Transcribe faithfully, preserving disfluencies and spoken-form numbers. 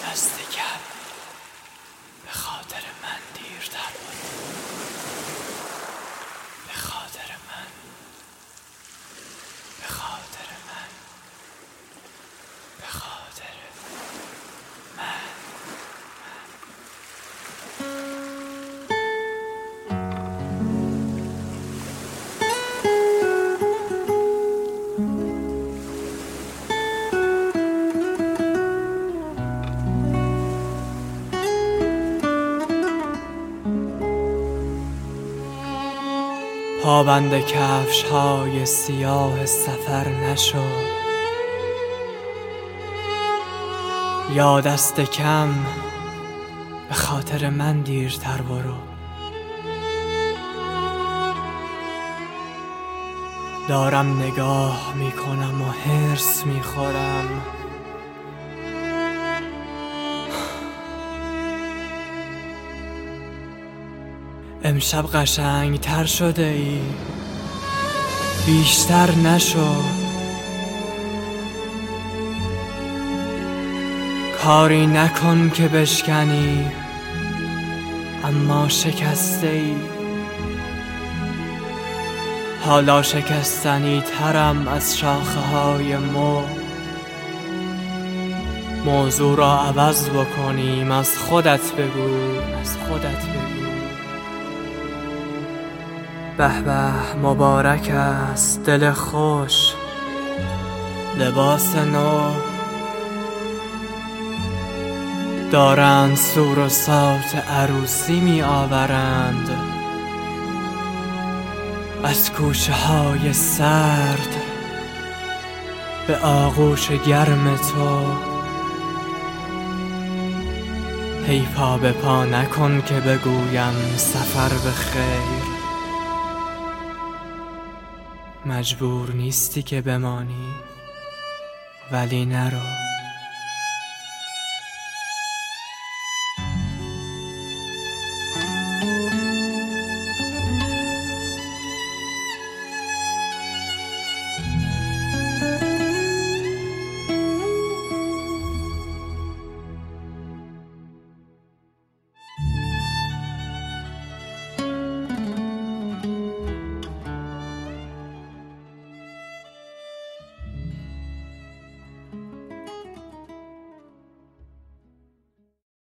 دست کم به خاطر من دیرتر برو، به خاطر من، به خاطر من، به خاطر من. پابند کفش های سیاه سفر نشو، یا دست کم به خاطر من دیرتر برو. دارم نگاه میکنم و حرص میخورم، امشب قشنگ تر شده ای، بیشتر نشو. کاری نکن که بشکنی، اما شکسته ای. حالا شکستنی ترم از شاخه های مو. موضوع را عوض بکنیم، از خودت بگو، از خودت بگو. به به مبارک است دل خوش، لباس نو. دارند سور و صوت عروسی می آورند از کوچه های سرد به آغوش گرم تو. هی پا به پا نکن که بگویم سفر به خیر. مجبور نیستی که بمانی، ولی نرو.